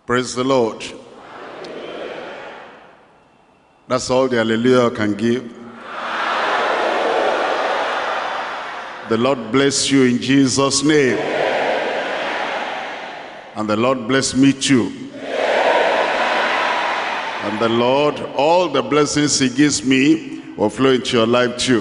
Praise the Lord. That's all the hallelujah can give. The Lord bless you in Jesus' name. And the Lord bless me too. And the Lord, all the blessings he gives me will flow into your life too.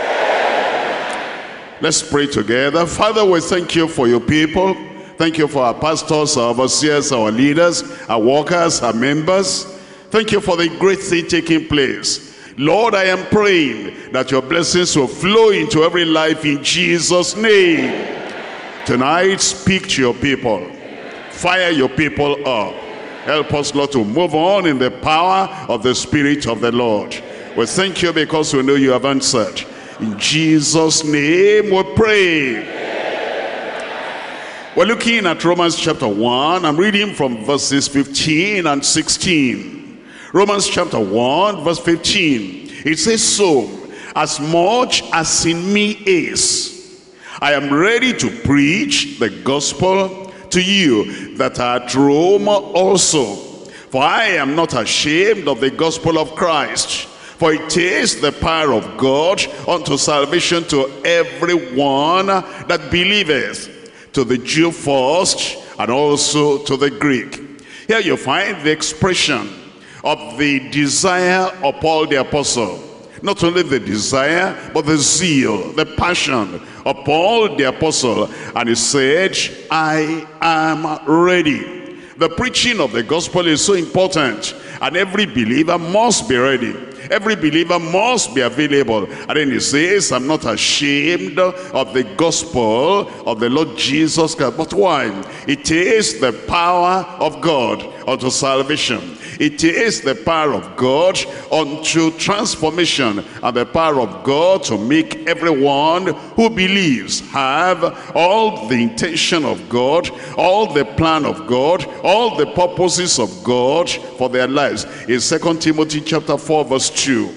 Let's pray together. Father, we thank you for your people. Thank you for our pastors, our overseers, our leaders, our workers, our members. Thank you for the great thing taking place. Lord, I am praying that your blessings will flow into every life in Jesus' name. Tonight, speak to your people. Fire your people up. Help us, Lord, to move on in the power of the Spirit of the Lord. We thank you because we know you have answered. In Jesus' name we pray. We're looking at Romans chapter 1. I'm reading from verses 15 and 16. Romans chapter 1 verse 15. It says, so as much as in me is, I am ready to preach the gospel to you that are at Rome also. For I am not ashamed of the gospel of Christ. For it is the power of God unto salvation to everyone that believeth, to the Jew first, and also to the Greek. Here you find the expression of the desire of Paul the apostle. Not only the desire, but the zeal, the passion of Paul the apostle. And he said, I am ready. The preaching of the gospel is so important, and every believer must be ready. Every believer must be available. And then he says, I'm not ashamed of the gospel of the Lord Jesus Christ. But why? It is the power of God unto salvation. It is the power of God unto transformation, and the power of God to make everyone who believes have all the intention of God, all the plan of God, all the purposes of God for their lives. In 2 Timothy chapter 4 verse 2.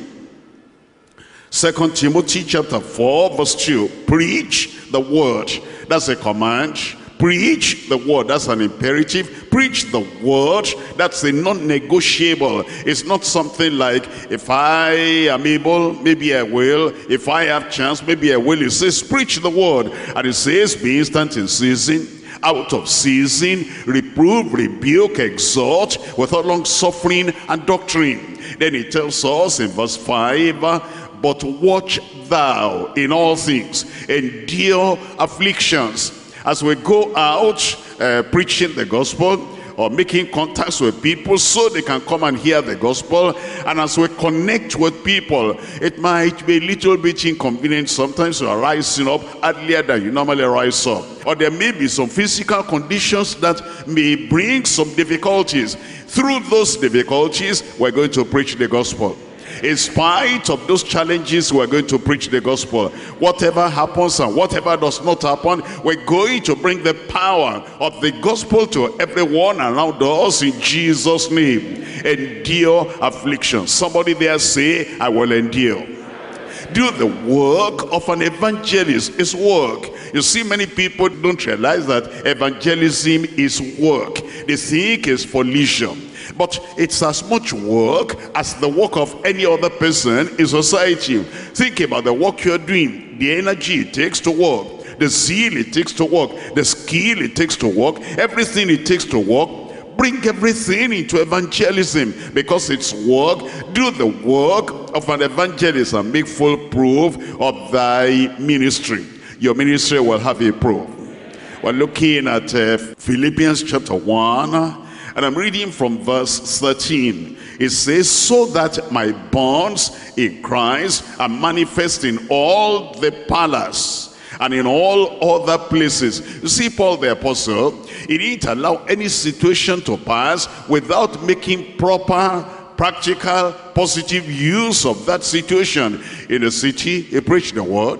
2 Timothy chapter 4 verse 2. Preach the word. That's a command. Preach the word. That's an imperative. Preach the word. That's a non-negotiable. It's not something like, if I am able, maybe I will. If I have chance, maybe I will. It says, preach the word. And it says, be instant in season, out of season, reprove, rebuke, exhort, without long suffering and doctrine. Then it tells us in verse 5, but watch thou in all things, endure afflictions. As we go out preaching the gospel, or making contacts with people so they can come and hear the gospel, and as we connect with people, it might be a little bit inconvenient sometimes. You are rising up earlier than you normally rise up, or there may be some physical conditions that may bring some difficulties. Through those difficulties, we're going to preach the gospel. In spite of those challenges, we're going to preach the gospel. Whatever happens and whatever does not happen, we're going to bring the power of the gospel to everyone around us in Jesus' name. Endure affliction. Somebody there say, I will endure. Do the work of an evangelist. It's work. You see, many people don't realize that evangelism is work. They think it's for leisure. But it's as much work as the work of any other person in society. Think about the work you're doing, the energy it takes to work, the zeal it takes to work, the skill it takes to work, everything it takes to work. Bring everything into evangelism because it's work. Do the work of an evangelist and make full proof of thy ministry. Your ministry will have a proof. We're looking at Philippians chapter 1. And I'm reading from verse 13. It says, so that my bonds in Christ are manifest in all the palace and in all other places. You see, Paul the apostle, he didn't allow any situation to pass without making proper, practical, positive use of that situation. In the city, he preached the word.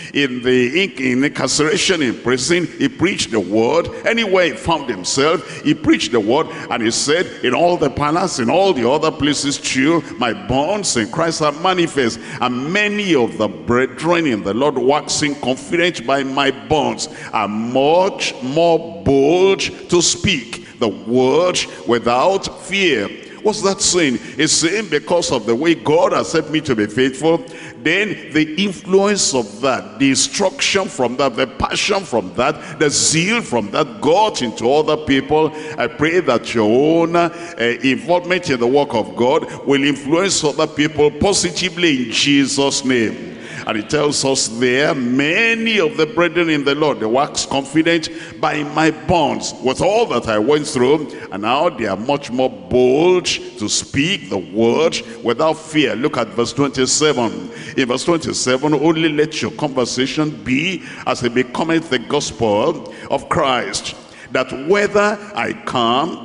In incarceration, in prison, he preached the word. Anywhere he found himself, he preached the word. And he said, in all the palace, in all the other places too, my bonds in Christ are manifest. And many of the brethren in the Lord, waxing confident by my bonds, are much more bold to speak the word without fear. What's that saying? It's saying because of the way God has helped me to be faithful, then the influence of that, the instruction from that, the passion from that, the zeal from that got into other people. I pray that your own involvement in the work of God will influence other people positively in Jesus' name. And it tells us there, many of the brethren in the Lord, they wax confident by my bonds with all that I went through, and now they are much more bold to speak the word without fear. Look at verse 27. In verse 27, only let your conversation be as it becometh the gospel of Christ, that whether I come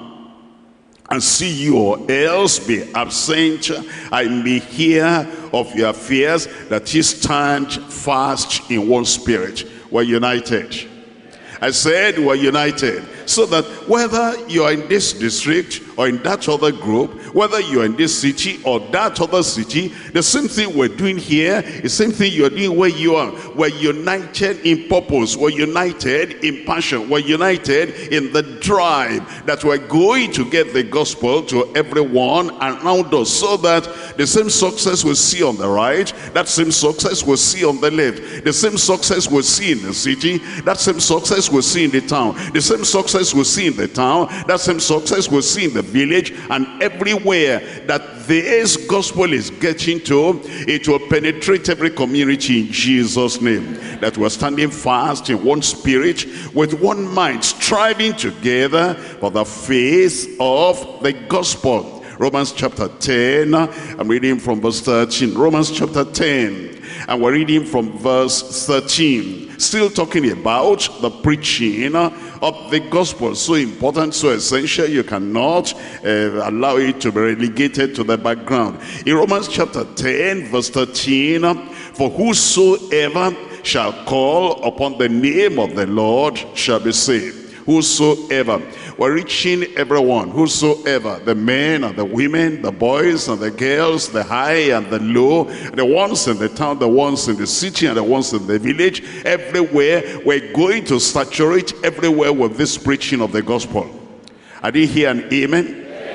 and see you or else be absent, I may hear of your affairs, that ye stand fast in one spirit. We're united. I said we're united. So that whether you are in this district or in that other group, whether you are in this city or that other city, the same thing we're doing here, the same thing you're doing where you are. We're united in purpose. We're united in passion. We're united in the drive that we're going to get the gospel to everyone around us, so that the same success we'll see on the right, that same success we'll see on the left, the same success we'll see in the city, that same success we'll see in the town, the same success we'll see in the town, that same success we'll see in the village, and everywhere that this gospel is getting to, it will penetrate every community in Jesus' name. That we're standing fast in one spirit, with one mind, striving together for the faith of the gospel. Romans chapter 10, I'm reading from verse 13. Romans chapter 10, and we're reading from verse 13. Still talking about the preaching of the gospel. So important, so essential, you cannot allow it to be relegated to the background. In Romans chapter 10, verse 13, for whosoever shall call upon the name of the Lord shall be saved. Whosoever. We're reaching everyone. Whosoever. The men and the women, the boys and the girls, the high and the low, the ones in the town, the ones in the city, and the ones in the village. Everywhere, we're going to saturate everywhere with this preaching of the gospel. I didn't hear an amen.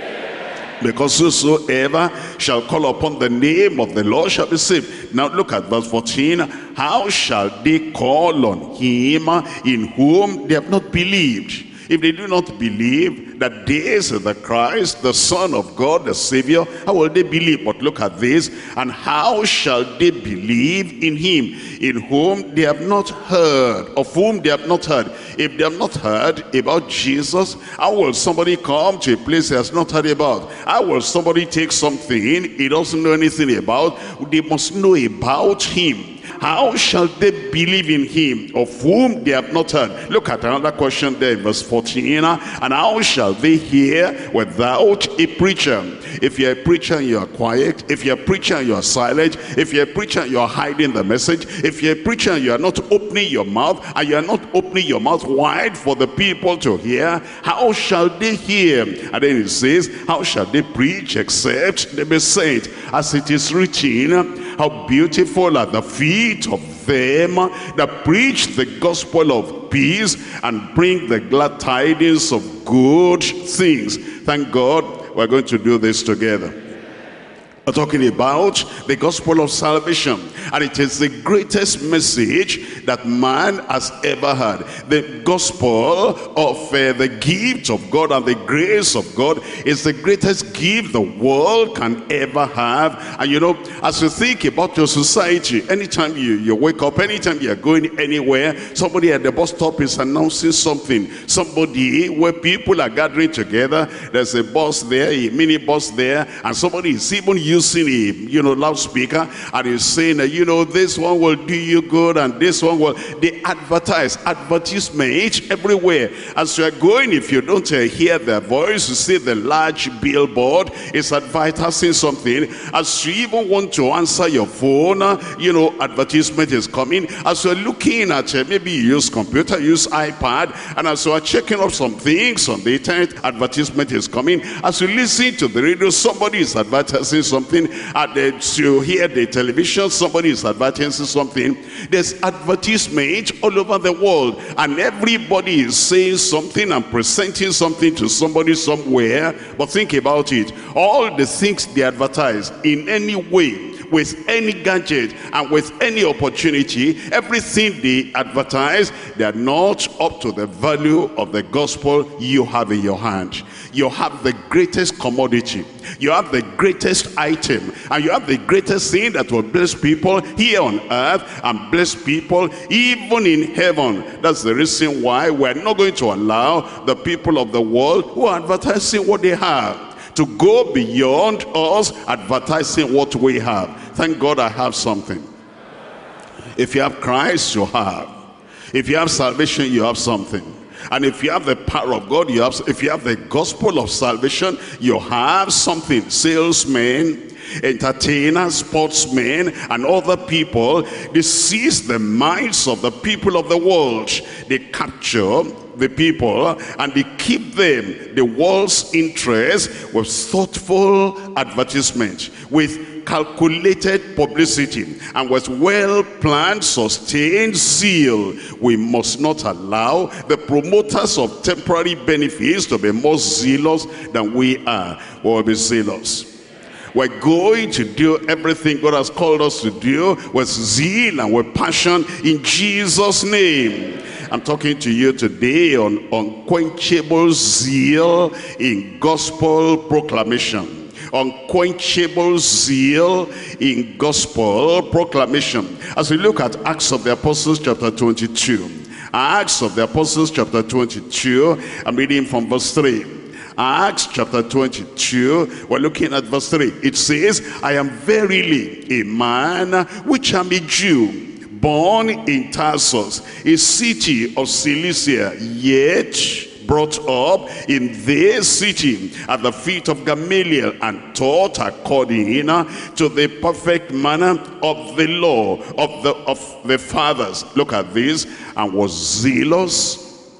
Because whosoever shall call upon the name of the Lord shall be saved. Now look at verse 14. How shall they call on him in whom they have not believed? If they do not believe that this is the Christ, the Son of God, the Savior, how will they believe? But look at this. And how shall they believe in him in whom they have not heard, of whom they have not heard? If they have not heard about Jesus, how will somebody come to a place he has not heard about? How will somebody take something he doesn't know anything about? They must know about him. How shall they believe in him of whom they have not heard? Look at another question there in verse 14. And how shall they hear without a preacher? If you're a preacher and you're quiet, if you're a preacher and you're silent, if you're a preacher and you're hiding the message, if you're a preacher and you're not opening your mouth, and you're not opening your mouth wide for the people to hear, how shall they hear? And then it says, how shall they preach except they be sent? As it is written, how beautiful are the feet of them that preach the gospel of peace and bring the glad tidings of good things. Thank God we're going to do this together. We're talking about the gospel of salvation, and it is the greatest message that man has ever heard. The gospel of the gift of God and the grace of God is the greatest gift the world can ever have. And you know, as you think about your society, anytime you wake up, anytime you're going anywhere, somebody at the bus stop is announcing something. Somebody where people are gathering together, there's a bus there, a mini bus there, and somebody is even using a loudspeaker, and he's saying this one will do you good, and this one will. They advertisement everywhere. As you are going, if you don't hear their voice, you see the large billboard is advertising something. As you even want to answer your phone, advertisement is coming. As you're looking at maybe you use computer, use iPad, and as you are checking up some things on the internet, advertisement is coming. As you listen to the radio, somebody is advertising something. something, and you hear the television, somebody is advertising something. There's advertisement all over the world, and everybody is saying something and presenting something to somebody somewhere. But think about it, all the things they advertise in any way, with any gadget and with any opportunity, everything they advertise, they are not up to the value of the gospel you have in your hand. You have the greatest commodity, you have the greatest item, and you have the greatest thing that will bless people here on earth and bless people even in heaven. That's the reason why we're not going to allow the people of the world who are advertising what they have to go beyond us advertising what we have. Thank God I have something. If you have Christ, you have. If you have salvation, you have something. And if you have the power of God, you have. If you have the gospel of salvation, you have something. Salesmen, entertainers, sportsmen, and other people, they seize the minds of the people of the world. They capture the people and they keep them, the world's interest, with thoughtful advertisement, with calculated publicity, and with well-planned, sustained zeal. We must not allow the promoters of temporary benefits to be more zealous than we are. We will be zealous. We're going to do everything God has called us to do with zeal and with passion in Jesus' name. I'm talking to you today on unquenchable zeal in gospel proclamation. Unquenchable zeal in gospel proclamation. As we look at Acts of the Apostles chapter 22. Acts of the Apostles chapter 22, I'm reading from verse 3. Acts chapter 22, we're looking at verse 3. It says, I am verily a man which am a Jew, born in Tarsus, a city of Cilicia, yet brought up in this city at the feet of Gamaliel, and taught according to the perfect manner of the law of the fathers. Look at this. And was zealous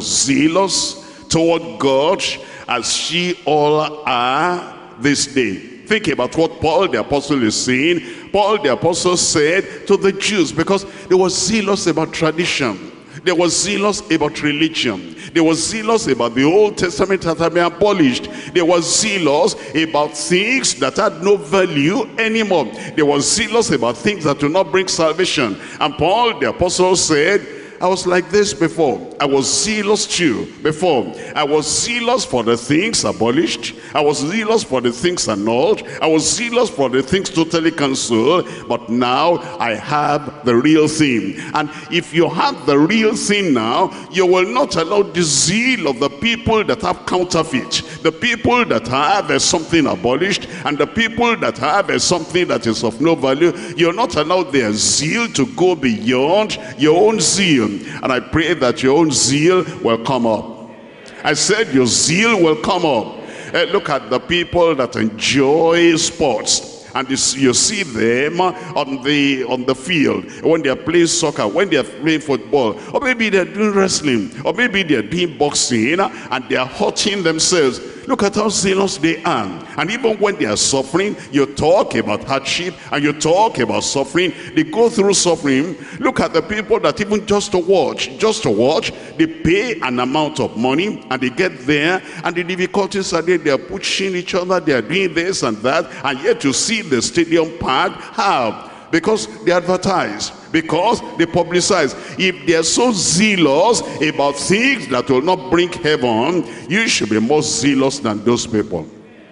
toward God, as ye all are this day. Think about what Paul the apostle is saying. Paul the apostle said to the Jews, because they were zealous about tradition, they were zealous about religion, they were zealous about the Old Testament that had been abolished, they were zealous about things that had no value anymore, they were zealous about things that do not bring salvation. And Paul the apostle said, I was like this before. I was zealous too before. I was zealous for the things abolished. I was zealous for the things annulled. I was zealous for the things totally cancelled. But now I have the real thing. And if you have the real thing now, you will not allow the zeal of the people that have counterfeit, the people that have something abolished, and the people that have something that is of no value. You'll not allow their zeal to go beyond your own zeal. And I pray that your own zeal will come up. I said your zeal will come up. Look at the people that enjoy sports, and you see them on the field when they are playing soccer, when they are playing football, or maybe they're doing wrestling, or maybe they're doing boxing, and they are hurting themselves. Look at how zealous they are. And even when they are suffering, you talk about hardship and you talk about suffering. They go through suffering. Look at the people that even just to watch, they pay an amount of money and they get there, and the difficulties are there. They are pushing each other, they are doing this and that, and yet you see the stadium packed. How? Because they advertise, because they publicize. If they are so zealous about things that will not bring heaven, you should be more zealous than those people.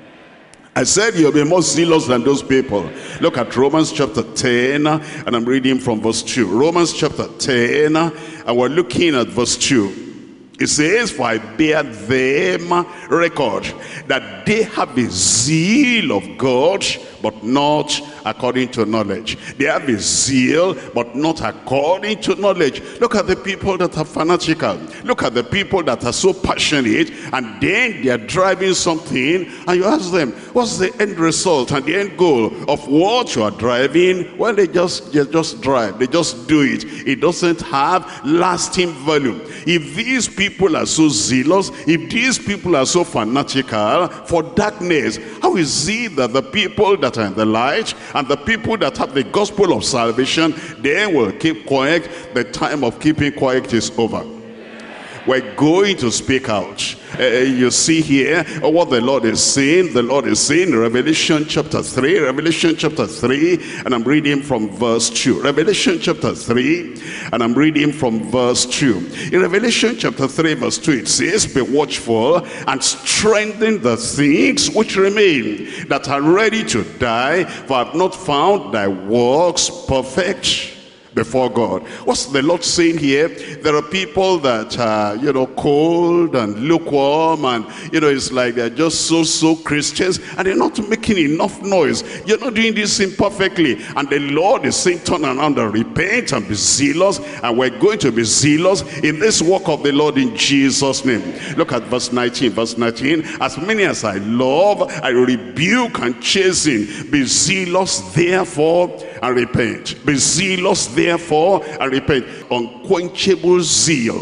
I said you'll be more zealous than those people. Look at Romans chapter 10, and I'm reading from verse 2. Romans chapter 10, and we're looking at verse 2. It says, for I bear them record that they have a zeal of God, but not according to knowledge. They have a zeal, but not according to knowledge. Look at the people that are fanatical. Look at the people that are so passionate, and then they are driving something, and you ask them, what's the end result and the end goal of what you are driving? Well, they just drive. They just do it. It doesn't have lasting value. If these people are so zealous, if these people are so fanatical for darkness, how is it that the people that that are in the light and the people that have the gospel of salvation, they will keep quiet. The time of keeping quiet is over. We're going to speak out. You see here what the Lord is saying. The Lord is saying in Revelation chapter 3. Revelation chapter 3, and I'm reading from verse 2. Revelation chapter 3, and I'm reading from verse 2. In Revelation chapter 3 verse 2 it says, "Be watchful and strengthen the things which remain that are ready to die, for I have not found thy works perfect before God." What's the Lord saying here? There are people that are, cold and lukewarm, and, it's like they're just so Christians, and they're not making enough noise. You're not doing this imperfectly. And the Lord is saying, turn around and repent and be zealous, and we're going to be zealous in this work of the Lord in Jesus' name. Look at verse 19. Verse 19, "As many as I love, I rebuke and chasten. Be zealous, therefore, and repent." Be zealous, therefore, and repent. Unquenchable zeal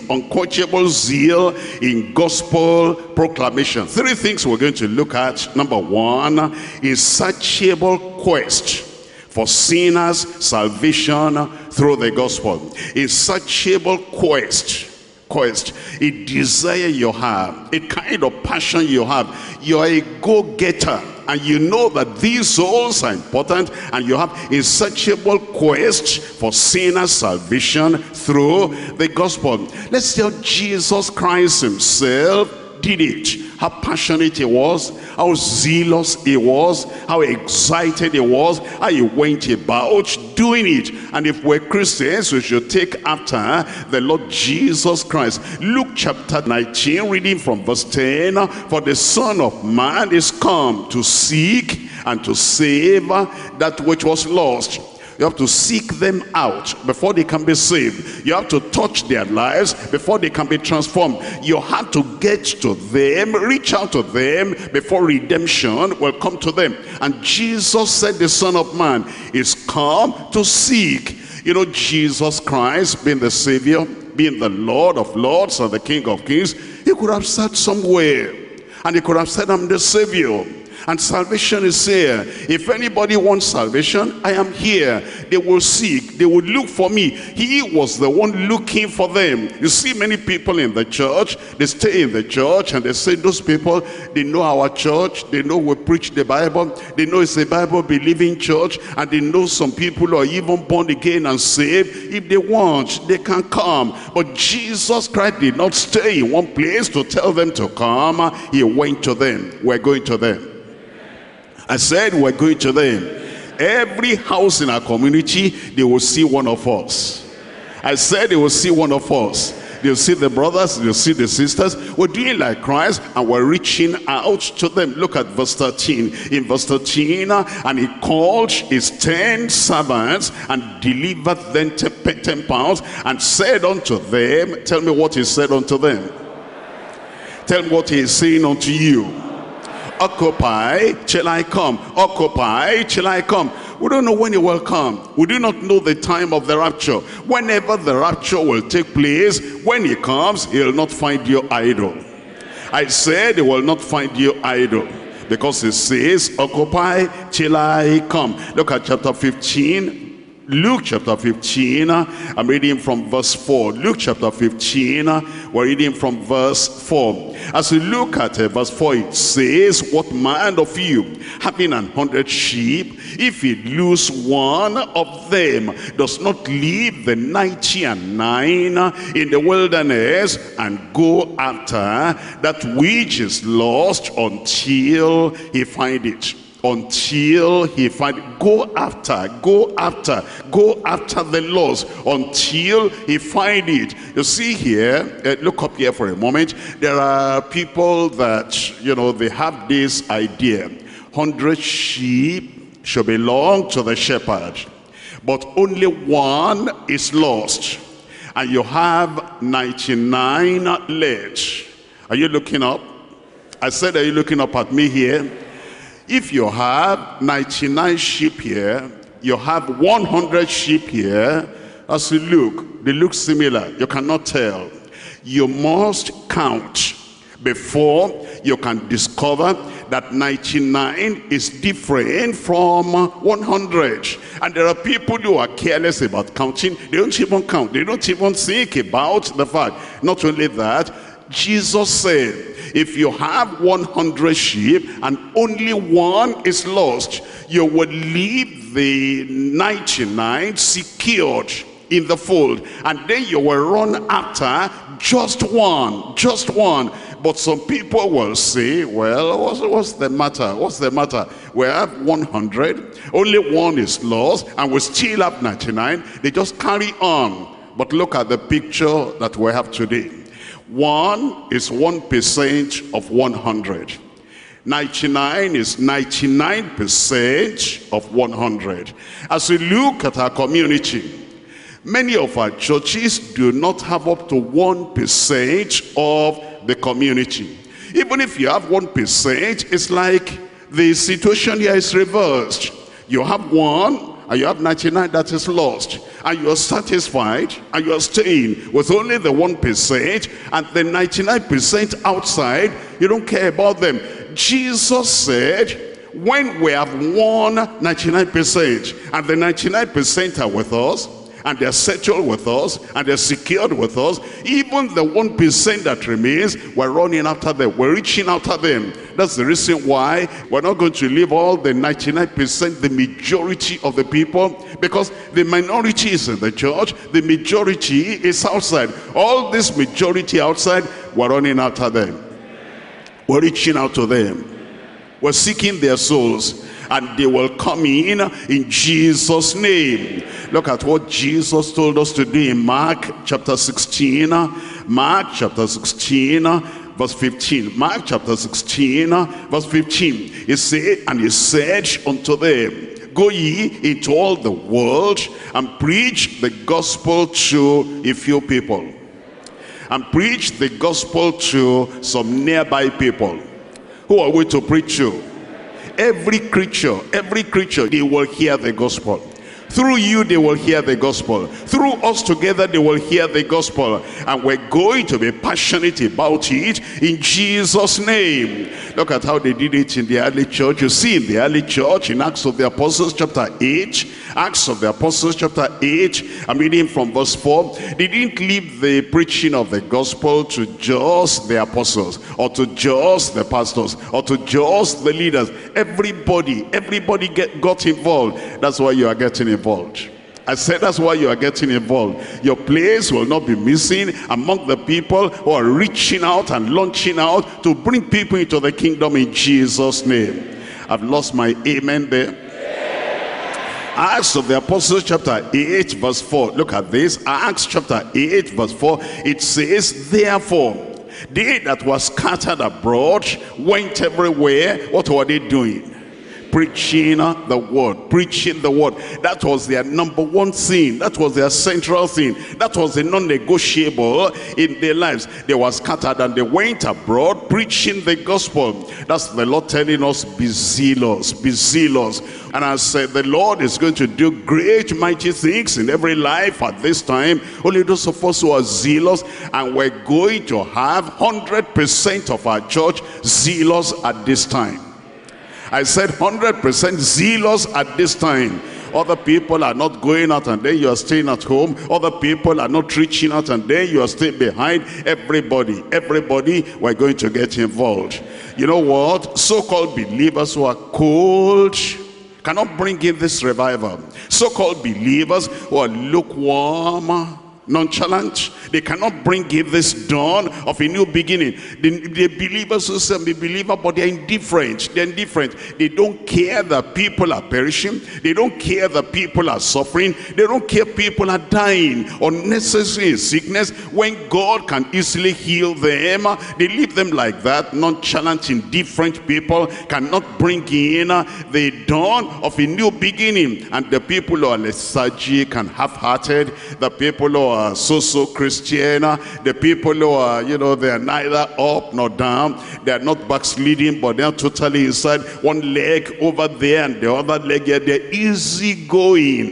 in gospel proclamation. Three things we're going to look at. Number one, insatiable quest for sinners' salvation through the gospel. Insatiable quest, a desire you have, a kind of passion you have. You're a go-getter, and you know that these souls are important, and you have insatiable quest for sinners' salvation through the gospel. Let's tell Jesus Christ himself did it. How passionate he was, how zealous he was, how excited he was, how he went about doing it. And if we're Christians, we should take after the Lord Jesus Christ. Luke chapter 19, reading from verse 10, "For the Son of Man is come to seek and to save that which was lost." You have to seek them out before they can be saved. You have to touch their lives before they can be transformed. You have to get to them, reach out to them before redemption will come to them. And Jesus said the Son of Man is come to seek. Jesus Christ being the Savior, being the Lord of Lords and the King of Kings, he could have sat somewhere and he could have said, "I'm the Savior. And salvation is here. If anybody wants salvation, I am here." They will seek, they will look for me. He was the one looking for them. You see many people in the church, they stay in the church and they say, those people, they know our church, they know we preach the Bible, they know it's a Bible-believing church, and they know some people are even born again and saved. If they want, they can come. But Jesus Christ did not stay in one place to tell them to come. He went to them. We're going to them. I said we're going to them. Every house in our community, they will see one of us. I said they will see one of us. They'll see the brothers, they'll see the sisters. We're doing like Christ, and we're reaching out to them. Look at verse 13. In verse 13, "And he called his 10 servants and delivered them 10 pounds and said unto them," tell me what he said unto them. Tell me what he is saying unto you. "Occupy till I come." Occupy till I come. We don't know when he will come. We do not know the time of the rapture. Whenever the rapture will take place, when he comes, he will not find you idle. I said he will not find you idle, because it says, "Occupy till I come." Look at chapter 15. Luke chapter 15, I'm reading from verse 4. Luke chapter 15, we're reading from verse 4. As we look at verse 4, it says, "What man of you, having 100 sheep, if he lose one of them, does not leave the 99 in the wilderness and go after that which is lost until he find it?" Until he find it. Go after the lost until he find it. You see here, look up here for a moment. There are people that, they have this idea. 100 sheep should belong to the shepherd, but only one is lost, and you have 99 left. Are you looking up? I said, are you looking up at me here? If you have 99 sheep here, you have 100 sheep here, as you look, they look similar. You cannot tell. You must count. before you can discover that 99 is different from 100. And there are people who are careless about counting. They don't even count. They don't even think about the fact. Not only that, Jesus said, if you have 100 sheep and only one is lost, you will leave the 99 secured in the fold, and then you will run after just one. But some people will say, well, what's the matter? What's the matter? We have 100, only one is lost, and we still have 99. They just carry on. But look at the picture that we have today. One is 1% of 100. 99 is 99% of 100. As we look at our community, many of our churches do not have up to 1% of the community. Even if you have 1%, it's like the situation here is reversed. You have one and you have 99 that is lost, and you are satisfied and you are staying with only the 1%, and the 99% outside, you don't care about them. Jesus said, when we have won 99% and the 99% are with us, and they're settled with us, and they're secured with us, even the 1% that remains, we're running after them, we're reaching after them. That's the reason why we're not going to leave all the 99%, the majority of the people, because the minority is in the church, the majority is outside. All this majority outside, we're running after them. We're reaching out to them. We're seeking their souls, and they will come in Jesus' name. Look at what Jesus told us to do in Mark chapter 16. Mark chapter 16, verse 15. Mark chapter 16, verse 15. He said, and he said unto them, go ye into all the world and preach the gospel to a few people. And preach the gospel to some nearby people. Who are we to preach to? Every creature, they will hear the gospel. Through you, they will hear the gospel. Through us together, they will hear the gospel. And we're going to be passionate about it in Jesus' name. Look at how they did it in the early church. You see in the early church, in Acts of the Apostles chapter 8, Acts of the Apostles chapter 8, I'm reading from verse 4. They didn't leave the preaching of the gospel to just the apostles, or to just the pastors, or to just the leaders. Everybody got involved. That's why you are getting involved. I said that's why you are getting involved. Your place will not be missing among the people who are reaching out and launching out to bring people into the kingdom in Jesus' name. I've lost my amen there. Acts of the Apostles chapter 8 verse 4. Look at this. Acts chapter 8 verse 4. It says, therefore, they that were scattered abroad went everywhere. What were they doing? Preaching the word. Preaching the word. That was their number one thing. That was their central thing. That was the non-negotiable in their lives. They were scattered and they went abroad preaching the gospel. That's the Lord telling us, be zealous, be zealous. And I said, the Lord is going to do great mighty things in every life at this time. Only those of us who are zealous, and we're going to have 100% of our church zealous at this time. I said 100% zealous at this time. Other people are not going out and then you are staying at home. Other people are not reaching out and then you are staying behind. Everybody, we're going to get involved. You know what? So-called believers who are cold cannot bring in this revival. So-called believers who are lukewarm, nonchalant, they cannot bring in this dawn of a new beginning. The believers who say be believer, but they're indifferent. They're indifferent. They don't care that people are perishing. They don't care that people are suffering. They don't care people are dying unnecessary in sickness when God can easily heal them. They leave them like that. Nonchalant, indifferent people cannot bring in the dawn of a new beginning. And the people who are lethargic and half-hearted, the people who are so Christian, the people who are, they are neither up nor down, they are not backsliding, but they are totally inside, one leg over there and the other leg here. They're easy going,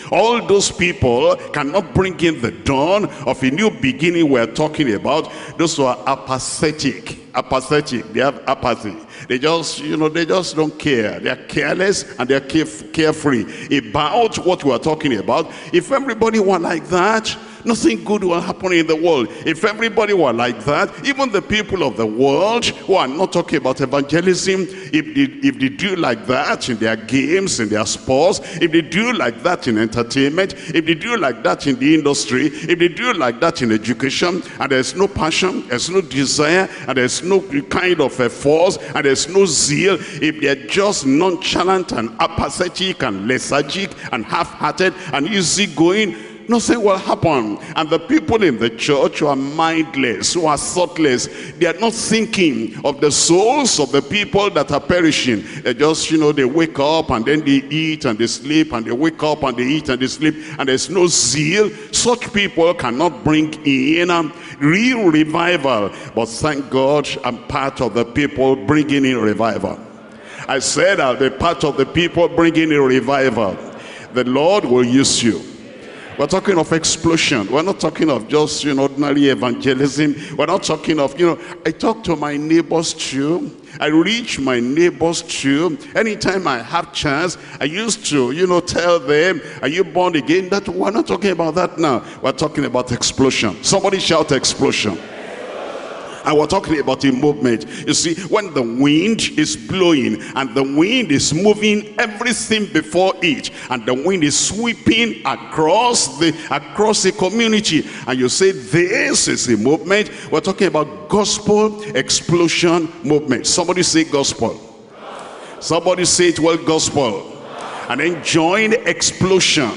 All those people cannot bring in the dawn of a new beginning we're talking about. Those who are apathetic, they have apathy. They just, they just don't care. They're careless and they're carefree about what we are talking about. If everybody were like that, nothing good will happen in the world. If everybody were like that, even the people of the world who are not talking about evangelism, if they do like that in their games, in their sports, if they do like that in entertainment, if they do like that in the industry, if they do like that in education, and there's no passion, there's no desire, and there's no kind of a force, and there's no zeal, if they're just nonchalant and apathetic and lethargic and half-hearted and easygoing, nothing will happen. And the people in the church who are mindless, who are thoughtless, they are not thinking of the souls of the people that are perishing. They just, they wake up and then they eat and they sleep, and they wake up and they eat and they sleep, and there's no zeal. Such people cannot bring in real revival. But thank God I'm part of the people bringing in revival. I said I'll be part of the people bringing in revival. The Lord will use you. We're talking of explosion. We're not talking of just, ordinary evangelism. We're not talking of, I talk to my neighbors too. I reach my neighbors too. Anytime I have chance, I used to, tell them, are you born again? That we're not talking about that now. We're talking about explosion. Somebody shout explosion. And we're talking about a movement. You see, when the wind is blowing and the wind is moving everything before it, and the wind is sweeping across the community, and you say this is a movement, we're talking about gospel explosion movement. Somebody say gospel. Somebody say it well, gospel. And then join explosion.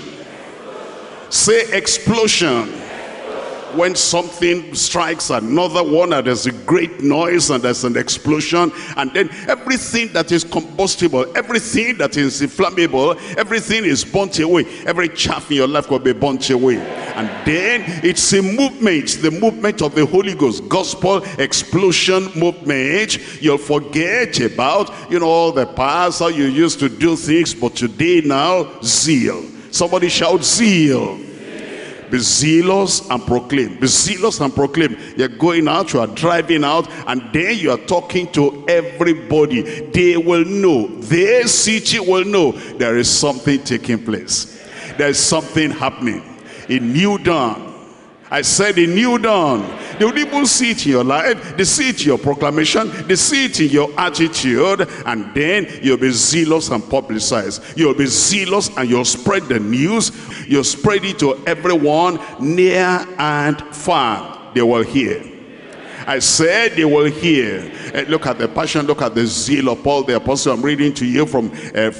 Say explosion. When something strikes another one and there's a great noise and there's an explosion, and then everything that is combustible, everything that is inflammable, everything is burnt away. Every chaff in your life will be burnt away. And then it's a movement, the movement of the Holy Ghost, gospel explosion movement. You'll forget about, all the past, how you used to do things, but today now, zeal. Somebody shout zeal. Be zealous and proclaim. Be zealous and proclaim. You're going out, you are driving out, and then you are talking to everybody. They will know. Their city will know there is something taking place. There is something happening. A new dawn. I said a new dawn. They will even see it in your life. They see it in your proclamation. They see it in your attitude. And then you'll be zealous and publicize. You'll be zealous and you'll spread the news. You'll spread it to everyone near and far. They will hear. I said they will hear. Look at the passion, look at the zeal of Paul the apostle. I'm reading to you from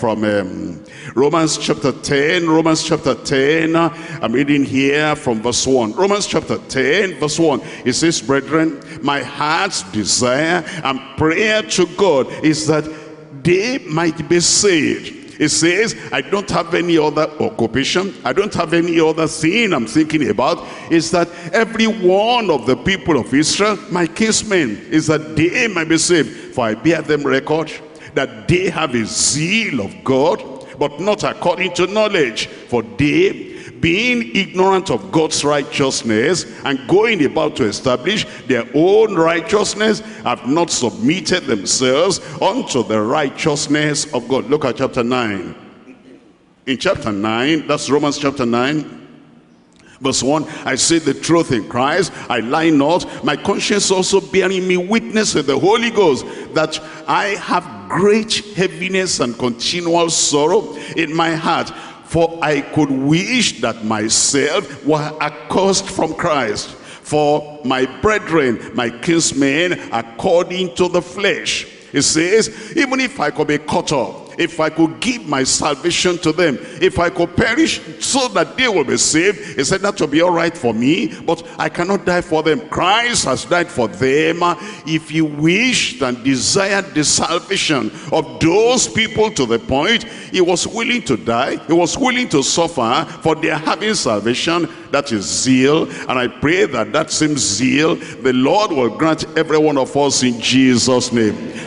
Romans chapter 10. Romans chapter 10. I'm reading here from verse 1. Romans chapter 10 verse 1. It says, brethren, my heart's desire and prayer to God is that they might be saved. It says, I don't have any other occupation. I don't have any other thing I'm thinking about. Is that every one of the people of Israel, my kinsmen, is that they might be saved. For I bear them record that they have a zeal of God, but not according to knowledge. For they, being ignorant of God's righteousness and going about to establish their own righteousness, have not submitted themselves unto the righteousness of God. Look at chapter 9. In chapter 9, that's Romans chapter 9. Verse 1, I say the truth in Christ, I lie not. My conscience also bearing me witness with the Holy Ghost, that I have great heaviness and continual sorrow in my heart. For I could wish that myself were accursed from Christ, for my brethren, my kinsmen, according to the flesh. It says, even if I could be cut off, if I could give my salvation to them, if I could perish so that they will be saved, he said that will be all right for me, but I cannot die for them. Christ has died for them. If you wished and desired the salvation of those people to the point he was willing to die, he was willing to suffer for their having salvation, that is zeal. And I pray that that same zeal the Lord will grant every one of us in Jesus' name.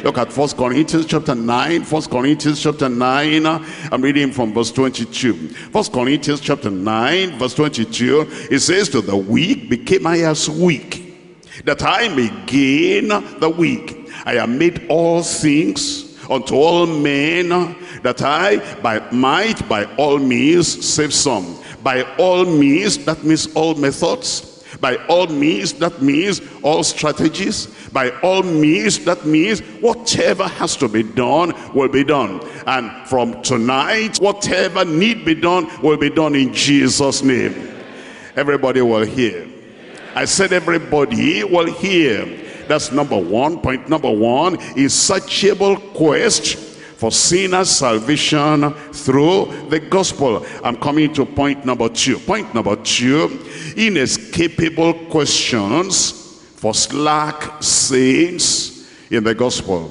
Look at 1 Corinthians chapter 9. 1 Corinthians chapter 9. I'm reading from verse 22. 1 Corinthians chapter 9 verse 22. It says, to the weak became I as weak, that I may gain the weak. I have made all things unto all men, that I might by all means save some. By all means, that means all methods. By all means, that means all strategies. By all means, that means whatever has to be done will be done. And from tonight, whatever need be done will be done in Jesus' name. Everybody will hear. I said everybody will hear. That's number one. Point number one, insatiable quest for sinners' salvation through the gospel. I'm coming to point number two. Point number two, inescapable questions for slack saints in the gospel.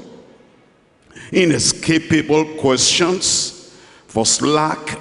Inescapable questions for slack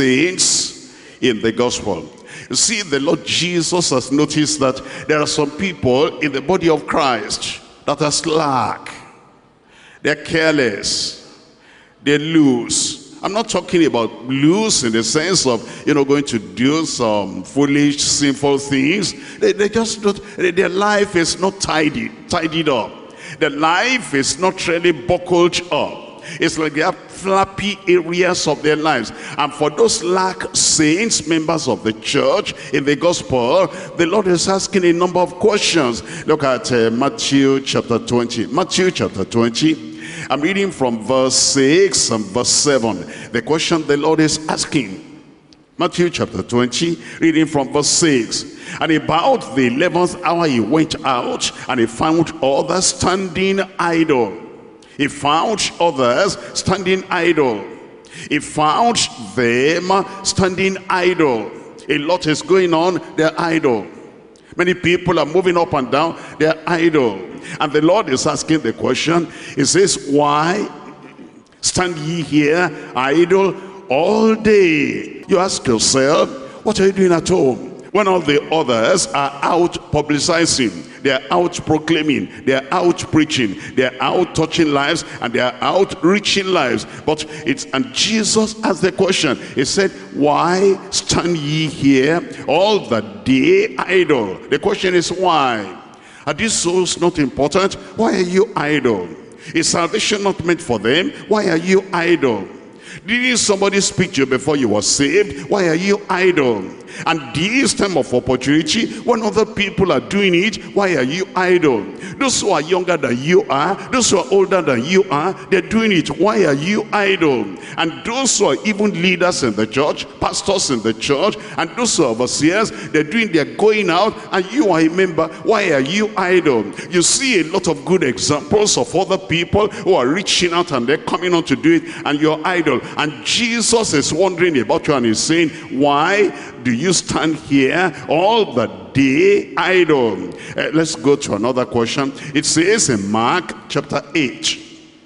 saints in the gospel. You see, the Lord Jesus has noticed that there are some people in the body of Christ that are slack. They're careless. They're loose. I'm not talking about loose in the sense of, going to do some foolish, sinful things. They just don't, their life is not tidied up. Their life is not really buckled up. It's like they have flappy areas of their lives. And for those slack saints, members of the church in the gospel, the Lord is asking a number of questions. Look at Matthew chapter 20. Matthew chapter 20. I'm reading from verse 6 and verse 7. The question the Lord is asking. Matthew chapter 20, reading from verse 6. And about the 11th hour he went out, and he found others standing idle. He found others standing idle. He found them standing idle. A lot is going on, they're idle. Many people are moving up and down, they're idle. And the Lord is asking the question, he says, why stand ye here idle all day? You ask yourself, what are you doing at home? When all the others are out publicizing, they're out proclaiming, they're out preaching, they're out touching lives, and they're out reaching lives. And Jesus asked the question. He said, why stand ye here all the day idle? The question is why? Are these souls not important? Why are you idle? Is salvation not meant for them? Why are you idle? Didn't somebody speak to you before you were saved? Why are you idle? And this time of opportunity, when other people are doing it, why are you idle? Those who are younger than you are, those who are older than you are, they're doing it. Why are you idle? And those who are even leaders in the church, pastors in the church, and those who are overseers, they're going out, and you are a member. Why are you idle? You see a lot of good examples of other people who are reaching out and they're coming on to do it, and you're idle. And Jesus is wondering about you, and he's saying, why do you stand here all the day idle? Let's go to another question. It says in Mark chapter 8.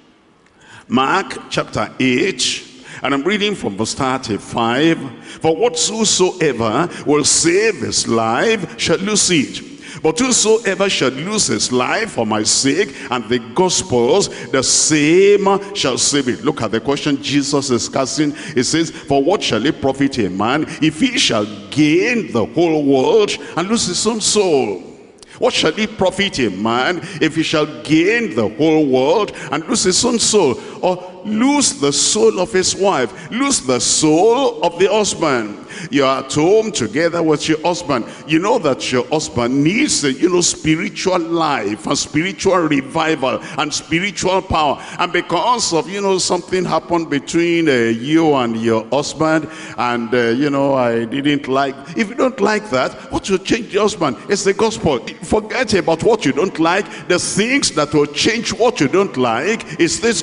Mark chapter 8. And I'm reading from verse 35. For whatsoever will save his life shall lose it. But whosoever shall lose his life for my sake and the gospel's, the same shall save it. Look at the question Jesus is asking. It says, for what shall it profit a man if he shall gain the whole world and lose his own soul? What shall it profit a man if he shall gain the whole world and lose his own soul? Or lose the soul of his wife, lose the soul of the husband. You're at home together with your husband. You know that your husband needs spiritual life and spiritual revival and spiritual power. And because of something happened between you and your husband, and I didn't like. If you don't like that, what will change the husband? It's the gospel. Forget about what you don't like. The things that will change what you don't like is this gospel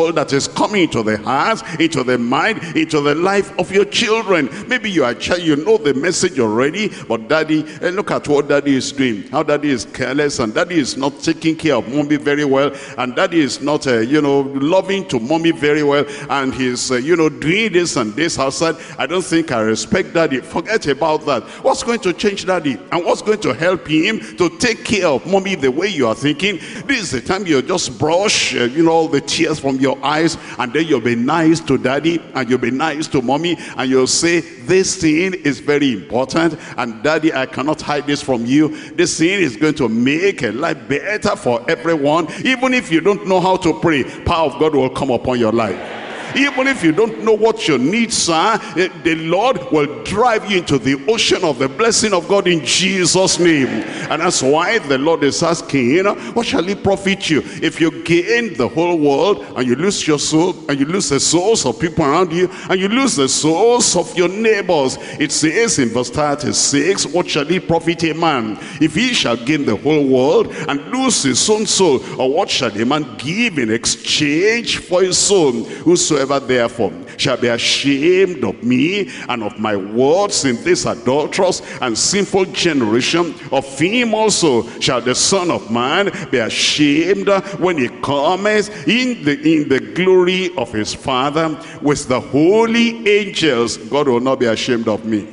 gospel that is coming into the heart, into the mind, into the life of your children. Maybe you are a child, you know the message already, but daddy, look at what daddy is doing. How daddy is careless, and daddy is not taking care of mommy very well, and daddy is not, loving to mommy very well, and he's, doing this and this outside. I don't think I respect daddy. Forget about that. What's going to change daddy? And what's going to help him to take care of mommy the way you are thinking? This is the time you just brush, all the tears from your eyes, and then you'll be nice to daddy, and you'll be nice to mommy, and you'll say, this thing is very important, and daddy, I cannot hide this from you. This thing is going to make a life better for everyone. Even if you don't know how to pray, power of God will come upon your life. Even if you don't know what your needs are, the Lord will drive you into the ocean of the blessing of God in Jesus' name. And that's why the Lord is asking, what shall it profit you if you gain the whole world and you lose your soul, and you lose the souls of people around you, and you lose the souls of your neighbors? It says in verse 36, what shall it profit a man if he shall gain the whole world and lose his own soul? Or what shall a man give in exchange for his soul? Whosoever therefore shall be ashamed of me and of my words in this adulterous and sinful generation, of him also shall the Son of Man be ashamed when he cometh in the glory of his Father with the holy angels. God will not be ashamed of me.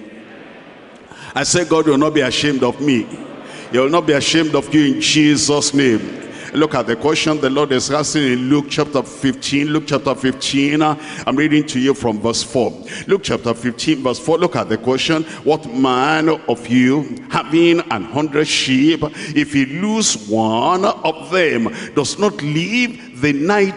I say God will not be ashamed of me. He will not be ashamed of you in Jesus' name. Look at the question the Lord is asking in Luke chapter 15. Luke chapter 15, I'm reading to you from verse 4. Luke chapter 15 verse 4, look at the question. What man of you, having 100 sheep, if he lose one of them, does not leave the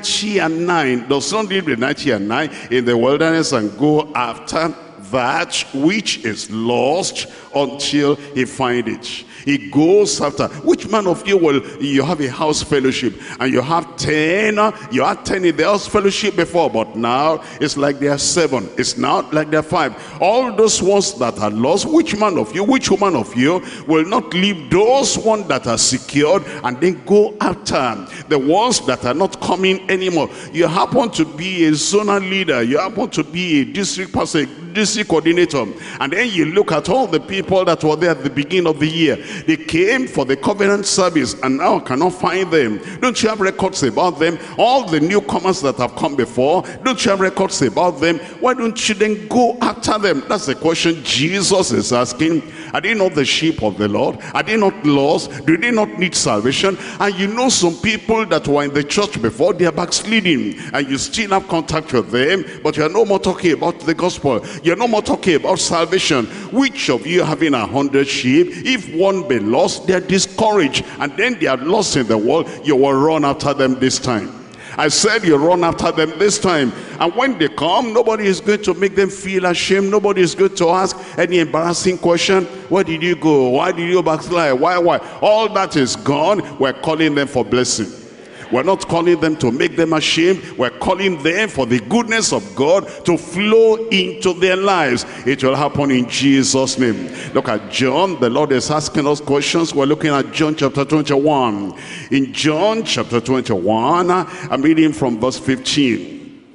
99, does not leave the 99 in the wilderness and go after that which is lost until he find it? He goes after. Which man of you you have a house fellowship and you have 10, you had 10 in the house fellowship before, but now it's like there are 7, it's now like there are 5. All those ones that are lost, which man of you, which woman of you will not leave those ones that are secured and then go after the ones that are not coming anymore? You happen to be a zonal leader, you happen to be a district pastor, district coordinator, and then you look at all the people that were there at the beginning of the year. They came for the covenant service and now cannot find them. Don't you have records about them? All the newcomers that have come before, don't you have records about them? Why don't you then go after them? That's the question Jesus is asking. Are they not the sheep of the Lord? Are they not lost? Do they not need salvation? And you know some people that were in the church before, they are backsliding, and you still have contact with them, but you are no more talking about the gospel. You're no more talking about salvation. Which of you having 100 sheep, if one be lost, they are discouraged, and then they are lost in the world, you will run after them this time. I said you run after them this time. And when they come, nobody is going to make them feel ashamed. Nobody is going to ask any embarrassing question. Where did you go? Why did you backslide? Why? All that is gone. We're calling them for blessing. We're not calling them to make them ashamed. We're calling them for the goodness of God to flow into their lives. It will happen in Jesus' name. Look at John. The Lord is asking us questions. We're looking at John chapter 21. In John chapter 21, I'm reading from verse 15.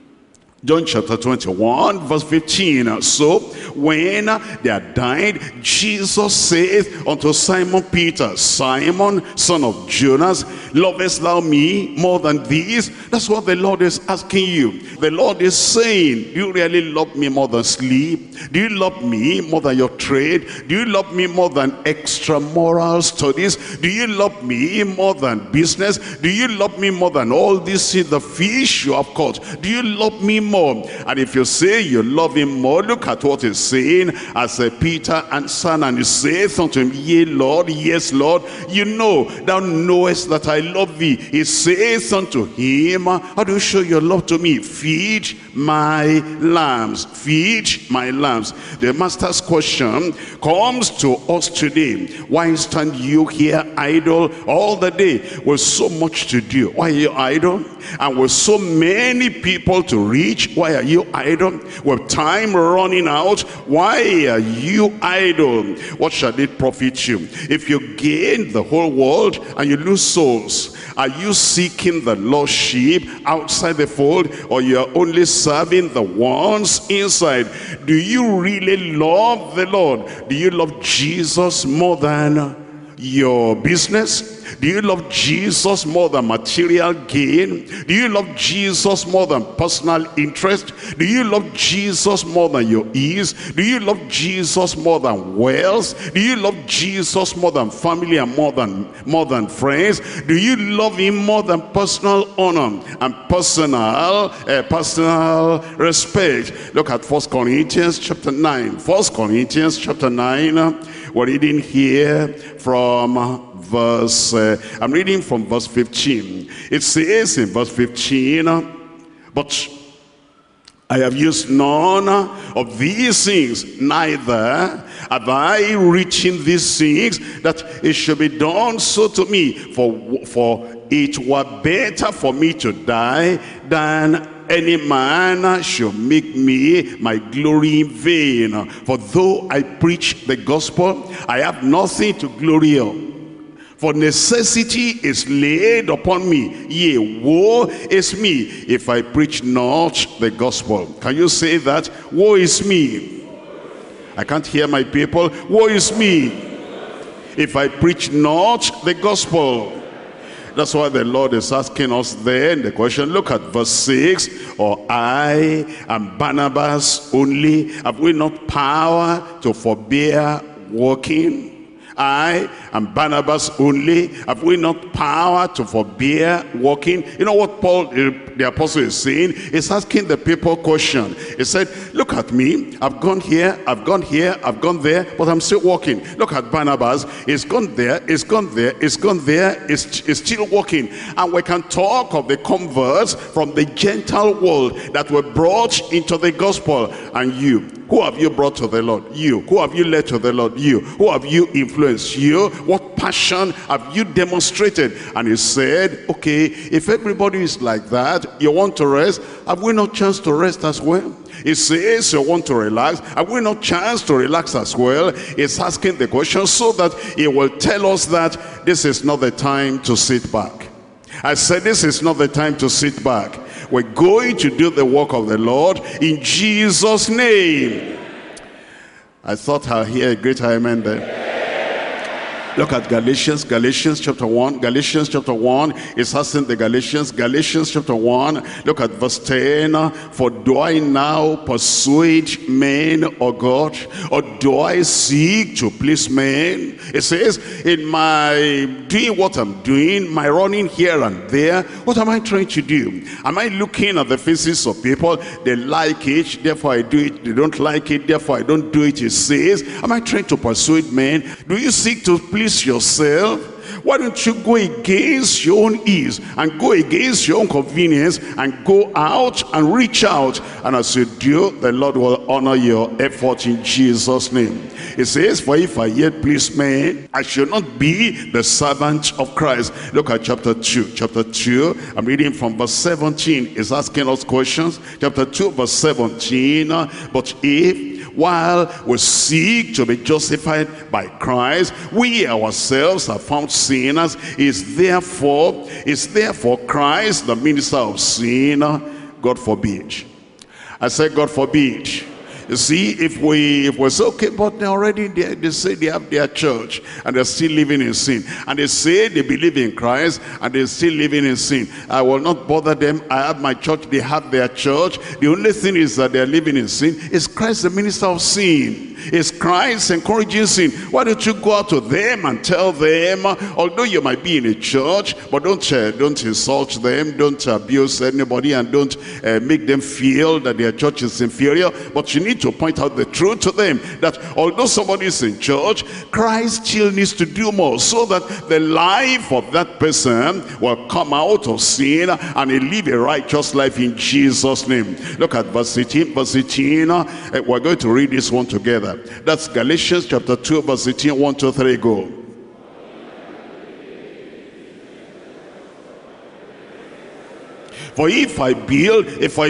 John chapter 21 verse 15. So when they had dined, Jesus saith unto Simon Peter, Simon, son of Jonas, lovest thou me more than these? That's what the Lord is asking you. The Lord is saying, do you really love me more than sleep? Do you love me more than your trade? Do you love me more than extramural studies? Do you love me more than business? Do you love me more than all this, the fish you have caught? Do you love me more? And if you say you love him more, look at what he's saying. As Peter answered and he saith unto him, Yea, Lord, yes, Lord, you know, thou knowest that I love thee. He saith unto him, how do you show your love to me? Feed my lambs. Feed my lambs. The master's question comes to us today. Why stand you here idle all the day with so much to do? Why are you idle? And with so many people to reach, rich? Why are you idle? With time running out, why are you idle? What shall it profit you if you gain the whole world and you lose souls? Are you seeking the lost sheep outside the fold, or you are only serving the ones inside? Do you really love the Lord? Do you love Jesus more than your business? Do you love Jesus more than material gain? Do you love Jesus more than personal interest? Do you love Jesus more than your ease? Do you love Jesus more than wealth? Do you love Jesus more than family and more than friends? Do you love him more than personal honor and personal respect? Look at 1 Corinthians chapter 9. 1 Corinthians chapter 9. We're reading here from I'm reading from verse 15. It says in verse 15, but I have used none of these things, neither have I written these things, that it should be done so to me. For it were better for me to die than any man should make me my glory in vain. For though I preach the gospel, I have nothing to glory of. For necessity is laid upon me, yea, woe is me, if I preach not the gospel. Can you say that? Woe is me. I can't hear my people. Woe is me, if I preach not the gospel. That's why the Lord is asking us there in the question. Look at verse 6. Or I and Barnabas only, have we not power to forbear working? I and Barnabas only, have we not power to forbear working? You know what Paul the apostle is saying? He's asking the people question. He said, look at me, I've gone here, I've gone here, I've gone there, but I'm still working. Look at Barnabas, he's gone there, he's gone there, he's gone there, he's still working. And we can talk of the converts from the Gentile world that were brought into the gospel. And you, who have you brought to the Lord? You. Who have you led to the Lord? You. Who have you influenced? You. What passion have you demonstrated? And he said, okay, if everybody is like that, you want to rest, have we not chance to rest as well? He says you want to relax, have we not chance to relax as well? He's asking the question so that he will tell us that this is not the time to sit back. I said this is not the time to sit back. We're going to do the work of the Lord in Jesus' name. I thought I'll hear a great amen there. Look at Galatians chapter 1. Galatians chapter 1 is asking the Galatians chapter 1. Look at verse 10. For do I now persuade men or God? Or do I seek to please men? It says, in my doing what I'm doing, my running here and there, what am I trying to do? Am I looking at the faces of people? They like it, therefore I do it. They don't like it, therefore I don't do it. It says, am I trying to persuade men? Do you seek to please yourself? Why don't you go against your own ease and go against your own convenience and go out and reach out? And as you do, the Lord will honor your effort in Jesus' name. It says, for if I yet please men, I shall not be the servant of Christ. Look at chapter 2. Chapter 2, I'm reading from verse 17. It's asking us questions. Chapter 2, verse 17. But if while we seek to be justified by Christ, we ourselves are found sinners, is therefore Christ the minister of sin? God forbid. I said, God forbid. You see, if we say, okay, but they're already there, they say they have their church and they're still living in sin, and they say they believe in Christ and they're still living in sin, I will not bother them. I have my church, they have their church. The only thing is that they're living in sin. Is Christ the minister of sin? Is Christ encouraging sin? Why don't you go out to them and tell them, although you might be in a church, but don't insult them, don't abuse anybody, and don't make them feel that their church is inferior. But you need to point out the truth to them, that although somebody is in church, Christ still needs to do more, so that the life of that person will come out of sin and he live a righteous life in Jesus' name. Look at verse 18. Verse 18, we're going to read this one together. That's Galatians chapter 2, verse 18. 1, 2, 3, go. For if I build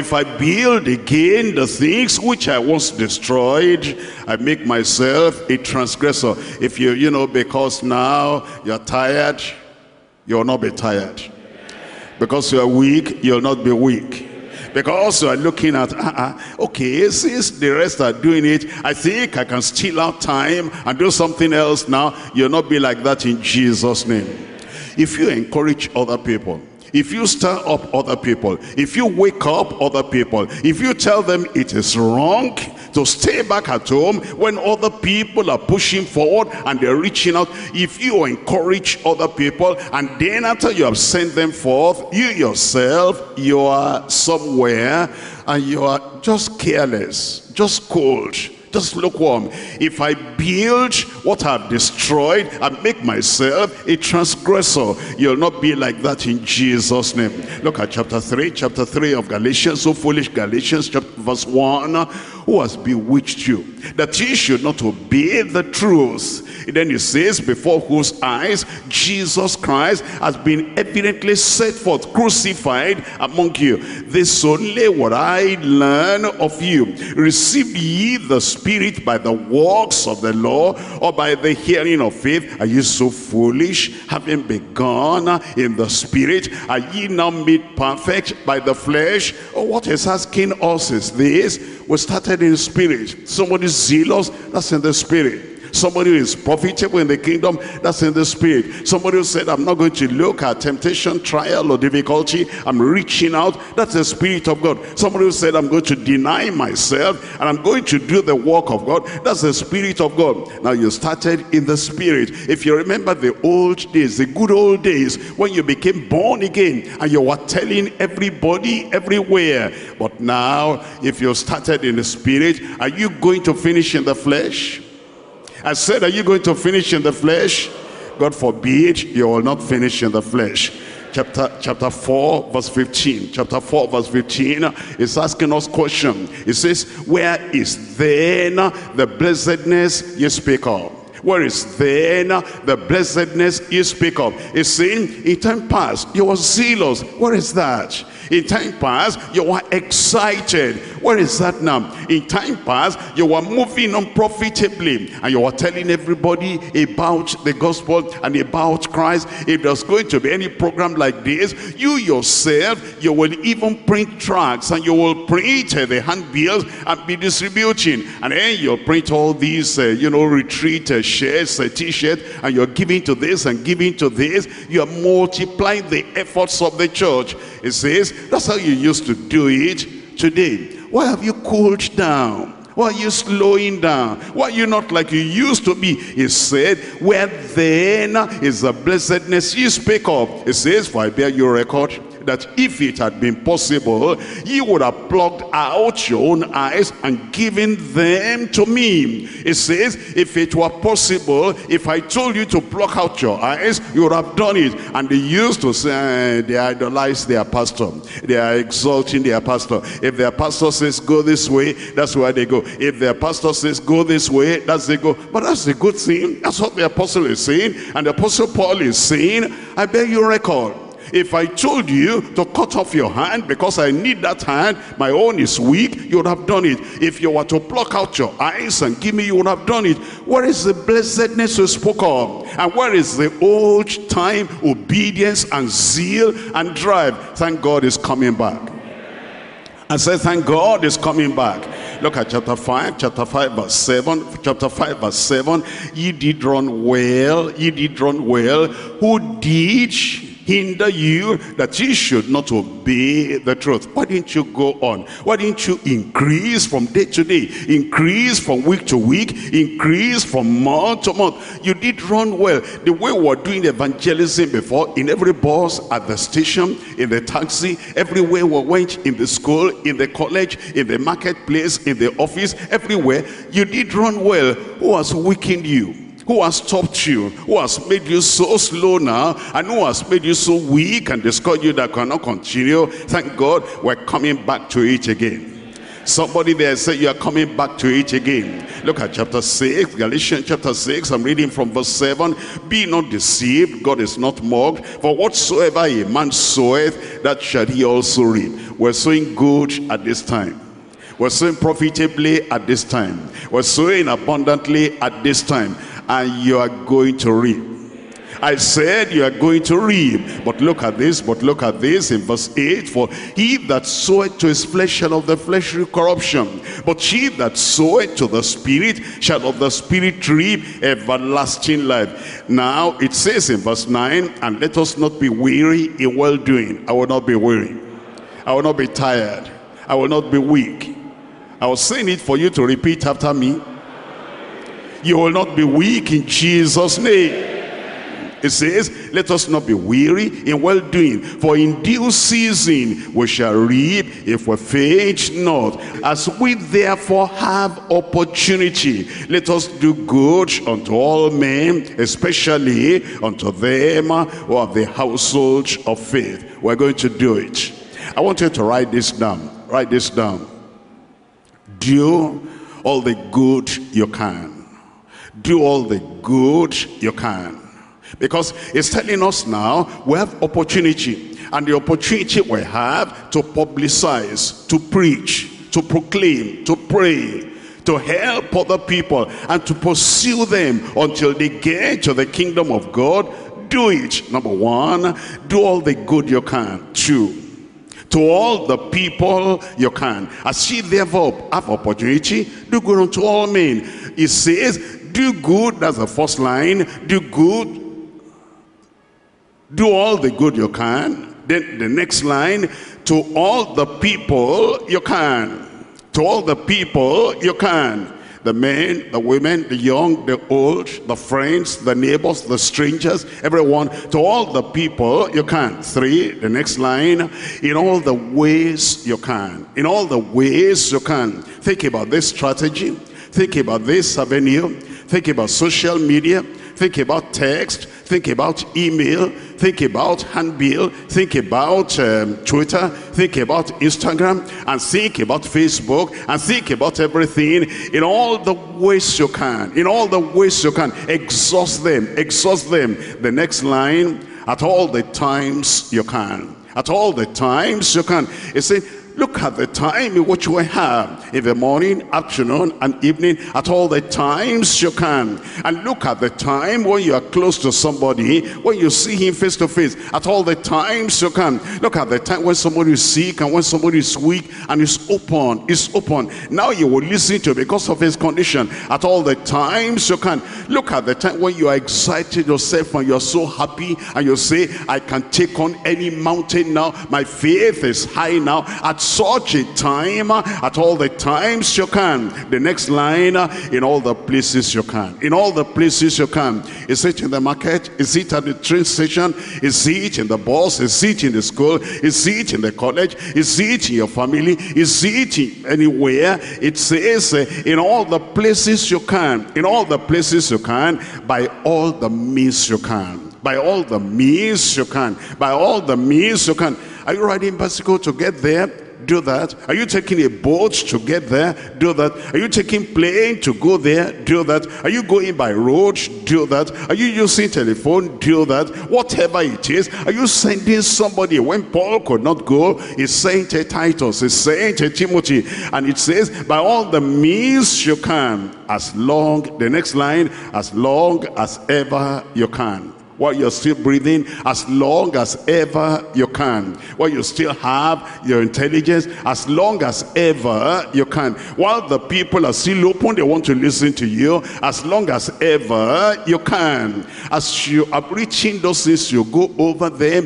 again the things which I once destroyed, I make myself a transgressor. If because now you're tired, you'll not be tired. Because you're weak, you'll not be weak. Because you are looking at, okay, since the rest are doing it, I think I can steal out time and do something else now. You'll not be like that in Jesus' name. If you encourage other people, if you stir up other people, if you wake up other people, if you tell them it is wrong to stay back at home when other people are pushing forward and they're reaching out, if you encourage other people and then after you have sent them forth, you yourself, you are somewhere and you are just careless, just cold, just lukewarm. If I build what I've destroyed and make myself a transgressor, you'll not be like that in Jesus' name. Look at chapter 3 of Galatians. So foolish Galatians, verse 1. Who has bewitched you, that ye should not obey the truth? And then it says, before whose eyes Jesus Christ has been evidently set forth, crucified among you. This only what I learn of you. Receive ye the Spirit by the works of the law, or by the hearing of faith? Are you so foolish? Having begun in the Spirit, are ye now made perfect by the flesh? Or what is asking us is this: we started in spirit. Somebody zealous, that's in the spirit. Somebody who is profitable in the kingdom, that's in the spirit. Somebody who said, I'm not going to look at temptation, trial, or difficulty, I'm reaching out, that's the Spirit of God. Somebody who said, I'm going to deny myself and I'm going to do the work of God, that's the Spirit of God. Now you started in the spirit. If you remember the old days, the good old days, when you became born again and you were telling everybody everywhere. But now, if you started in the spirit, are you going to finish in the flesh? I said, are you going to finish in the flesh? God forbid you will not finish in the flesh. Chapter 4 verse 15. Chapter 4 verse 15 is asking us question. It says, where is then the blessedness you speak of? Where is then the blessedness you speak of? It's saying, in time past you were zealous. Where is that? In time past, you were excited. Where is that now? In time past, you were moving on profitably, and you were telling everybody about the gospel and about Christ. If there's going to be any program like this, you yourself, you will even print tracts, and you will print the handbills and be distributing. And then you'll print all these, retreat shirts, t-shirts, and you're giving to this and giving to this. You are multiplying the efforts of the church. It says, that's how you used to do it. Today, why have you cooled down? Why are you slowing down? Why are you not like you used to be? He said, where then is the blessedness you speak of? It says, for I bear your record, that if it had been possible, you would have plucked out your own eyes and given them to me. It says, if it were possible, if I told you to pluck out your eyes, you would have done it. And they used to say, they idolize their pastor. They are exalting their pastor. If their pastor says go this way, that's where they go. If their pastor says go this way, that's they go. But that's a good thing. That's what the apostle is saying. And the apostle Paul is saying, I bear your record. If I told you to cut off your hand because I need that hand, my own is weak, you would have done it. If you were to pluck out your eyes and give me, you would have done it. Where is the blessedness you spoke of? And where is the old time obedience and zeal and drive? Thank God is coming back. I said, thank God is coming back. Look at chapter 5 verse 7. Chapter 5 verse 7. Ye did run well. Who did hinder you that you should not obey the truth? Why didn't you go on? Why didn't you increase from day to day, increase from week to week, increase from month to month? You did run well. The way we were doing evangelism before, in every bus, at the station, in the taxi, everywhere we went, in the school, in the college, in the marketplace, in the office, everywhere, you did run well. Who has weakened you? Who has stopped you? Who has made you so slow now? And who has made you so weak and discouraged you that cannot continue? Thank God we're coming back to it again. Somebody there said you are coming back to it again. Look at chapter 6, Galatians chapter 6. I'm reading from verse 7. Be not deceived, God is not mocked. For whatsoever a man soweth, that shall he also reap. We're sowing good at this time. We're sowing profitably at this time. We're sowing abundantly at this time. And you are going to reap. I said you are going to reap. But look at this in verse 8. For he that soweth to his flesh shall of the flesh reap corruption. But he that soweth to the Spirit shall of the Spirit reap everlasting life. Now it says in verse 9, and let us not be weary in well-doing. I will not be weary. I will not be tired. I will not be weak. I was saying it for you to repeat after me. You will not be weak in Jesus' name. It says, let us not be weary in well-doing, for in due season we shall reap if we faint not. As we therefore have opportunity, let us do good unto all men, especially unto them who have the household of faith. We're going to do it. I want you to write this down. Write this down. Do all the good you can. Do all the good you can. Because it's telling us now we have opportunity, and the opportunity we have to publicize, to preach, to proclaim, to pray, to help other people, and to pursue them until they get to the kingdom of God. Do it. Number one, do all the good you can. Two, to all the people you can. As ye therefore have opportunity, do good unto all men. It says, do good, that's the first line. Do good. Do all the good you can. Then the next line, to all the people you can. To all the people you can. The men, the women, the young, the old, the friends, the neighbors, the strangers, everyone. To all the people you can. Three, the next line, in all the ways you can. In all the ways you can. Think about this strategy. Think about this avenue. Think about social media. Think about text. Think about email. Think about handbill. Think about Twitter. Think about Instagram. And think about Facebook. And think about everything in all the ways you can. In all the ways you can. Exhaust them. Exhaust them. The next line, at all the times you can. At all the times you can. It says, look at the time in which we have, in the morning, afternoon, and evening, at all the times you can. And look at the time when you are close to somebody, when you see him face to face, at all the times you can. Look at the time when somebody is sick and when somebody is weak and is open. Now you will listen to because of his condition. At all the times you can. Look at the time when you are excited yourself and you are so happy and you say, I can take on any mountain now. My faith is high now. At such a time, at all the times you can. The next line, in all the places you can. In all the places you can. Is it in the market? Is it at the train station? Is it in the bus? Is it in the school? Is it in the college? Is it in your family? Is it anywhere? It says, in all the places you can. In all the places you can. By all the means you can. By all the means you can. By all the means you can. Are you riding bicycle to get there? Do that. Are you taking a boat to get there? Do that. Are you taking plane to go there? Do that. Are you going by road? Do that. Are you using telephone? Do that. Whatever it is, are you sending somebody? When Paul could not go, he sent Titus, he sent Timothy, and it says, by all the means you can, as long, the next line, as long as ever you can. While you're still breathing, as long as ever you can. While you still have your intelligence, as long as ever you can. While the people are still open, they want to listen to you, as long as ever you can. As you are reaching those things, you go over them.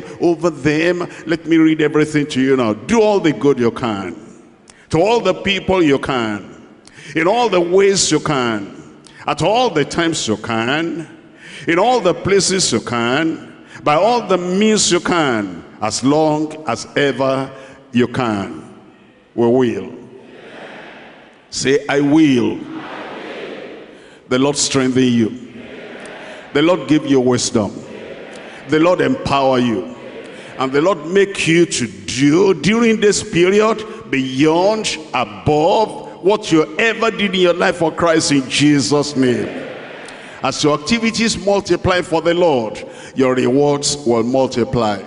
Let me read everything to you now. Do all the good you can. To all the people you can. In all the ways you can. At all the times you can. In all the places you can, by all the means you can, as long as ever you can. We will. Say, I will. The Lord strengthen you. The Lord give you wisdom. The Lord empower you. And the Lord make you to do during this period beyond, above what you ever did in your life for Christ in Jesus' name. As your activities multiply for the Lord, your rewards will multiply.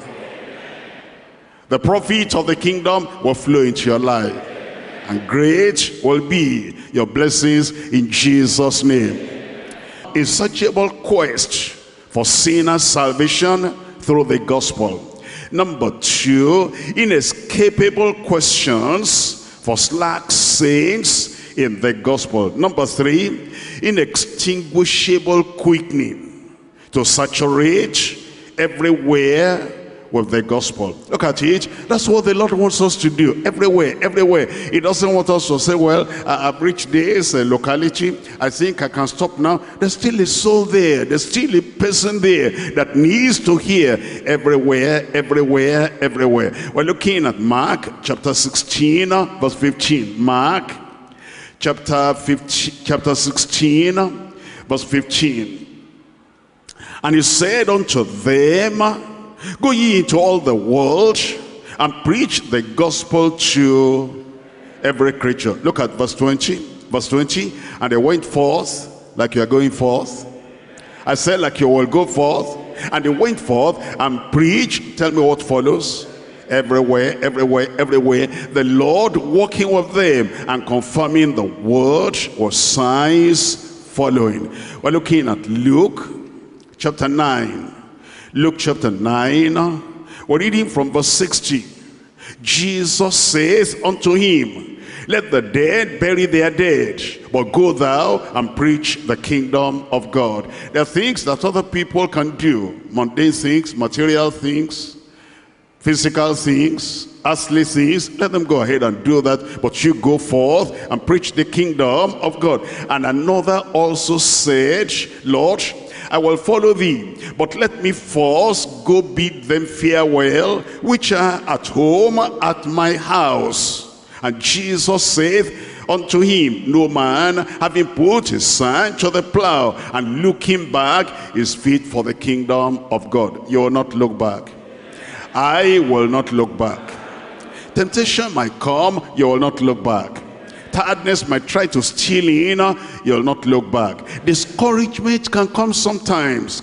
The profit of the kingdom will flow into your life. And great will be your blessings in Jesus' name. Insatiable quest for sinners' salvation through the gospel. Number 2, inescapable questions for slack saints in the gospel. Number 3, inextinguishable quickening to saturate everywhere with the gospel. Look at it. That's what the Lord wants us to do. Everywhere. He doesn't want us to say, well, I've reached this locality. I think I can stop now. There's still a soul there. There's still a person there that needs to hear. Everywhere. We're looking at Mark chapter 16, verse 15. Mark chapter 16, verse 15. And he said unto them, go ye into all the world and preach the gospel to every creature. Look at verse 20. Verse 20. And they went forth like you are going forth. I said like you will go forth. And they went forth and preached. Tell me what follows. Everywhere. The Lord working with them and confirming the word with signs following. We're looking at Luke chapter 9. Luke chapter 9, we're reading from verse 60. Jesus says unto him, let the dead bury their dead, but go thou and preach the kingdom of God. There are things that other people can do, mundane things, material things, physical things, earthly things. Let them go ahead and do that, but you go forth and preach the kingdom of God. And another also said, Lord, I will follow thee, but let me first go bid them farewell, which are at home at my house. And Jesus saith unto him, no man, having put his hand to the plow and looking back, is fit for the kingdom of God. You will not look back. I will not look back. Temptation might come, you will not look back. Tiredness might try to steal in, you'll not look back. Discouragement can come sometimes,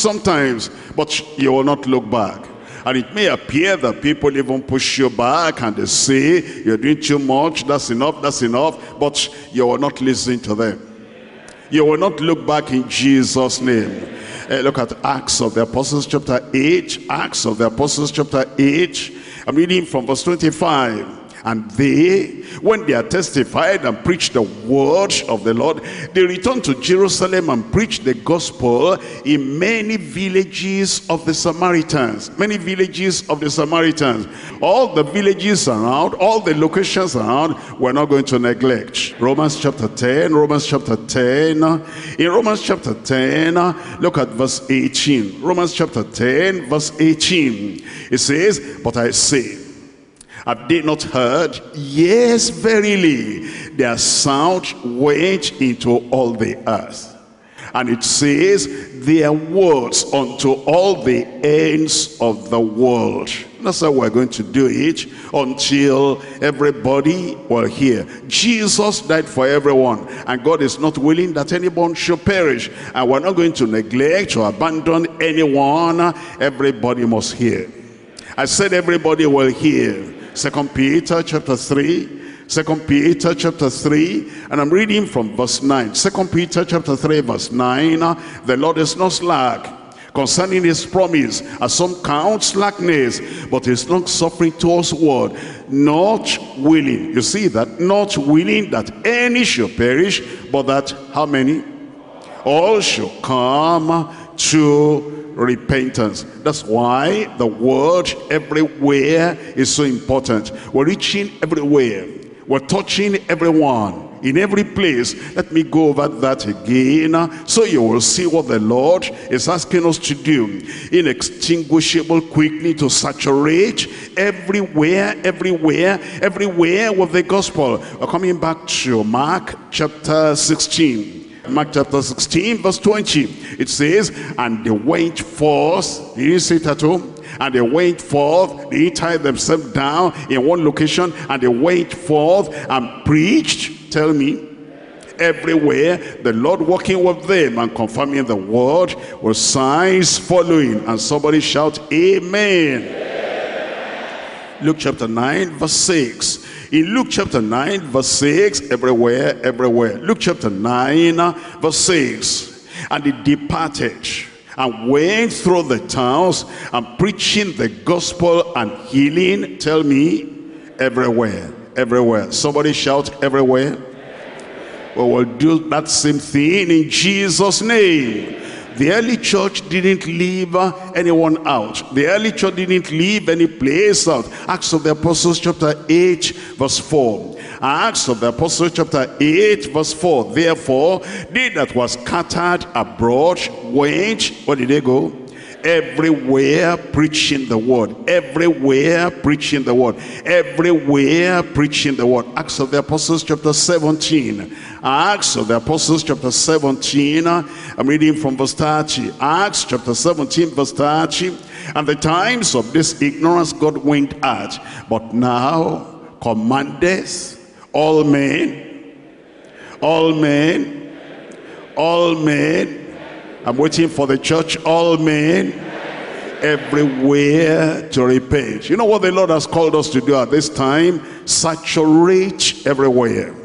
but you will not look back. And it may appear that people even push you back and they say, you're doing too much, that's enough, but you will not listen to them. You will not look back in Jesus' name. Look at Acts of the Apostles chapter 8. Acts of the Apostles chapter 8. I'm reading from verse 25. And they, when they had testified and preached the word of the Lord, they returned to Jerusalem and preached the gospel in many villages of the Samaritans. Many villages of the Samaritans. All the villages around, all the locations around, we're not going to neglect. Romans chapter 10. In Romans chapter 10, look at verse 18. Romans chapter 10, verse 18. It says, but I say, have they not heard? Yes, verily, their sound went into all the earth. And it says, their words unto all the ends of the world. That's how we're going to do it until everybody will hear. Jesus died for everyone, and God is not willing that anyone should perish. And we're not going to neglect or abandon anyone. Everybody must hear. I said everybody will hear. 2 Peter chapter 3, and I'm reading from verse 9. 2 Peter chapter 3 verse 9, the Lord is not slack concerning his promise, as some count slackness, but is long suffering towards word, not willing. You see that? Not willing that any should perish, but that how many? All should come to repentance. That's why the word everywhere is so important. We're reaching everywhere. We're touching everyone in every place. Let me go over that again so you will see what the Lord is asking us to do. Inextinguishable quickly to saturate everywhere with the gospel. We're coming back to Mark chapter 16. Mark chapter 16 verse 20. It says, and they went forth. Did you see it at home? And they went forth, they tied themselves down in one location, and they went forth and preached, tell me, everywhere, the Lord working with them and confirming the word, with signs following. And somebody shout, Amen. Luke chapter 9 verse 6. In Luke chapter 9 verse 6, everywhere, everywhere. Luke chapter 9 verse 6. And they departed and went through the towns and preaching the gospel and healing, tell me, everywhere, everywhere. Somebody shout, everywhere. Well, we'll do that same thing in Jesus' name. The early church didn't leave anyone out. The early church didn't leave any place out. Acts of the Apostles chapter 8 verse 4. Acts of the Apostles chapter 8 verse 4. Therefore, they that were scattered abroad went, where did they go? Everywhere preaching the word. Everywhere preaching the word. Everywhere preaching the word. Acts of the Apostles chapter 17. Acts of the Apostles chapter 17. I'm reading from verse 30. Acts chapter 17 verse 30. And the times of this ignorance God winked at, but now commandeth all men, all men, all men. I'm waiting for the church, all men, everywhere to repent. You know what the Lord has called us to do at this time? Saturate everywhere.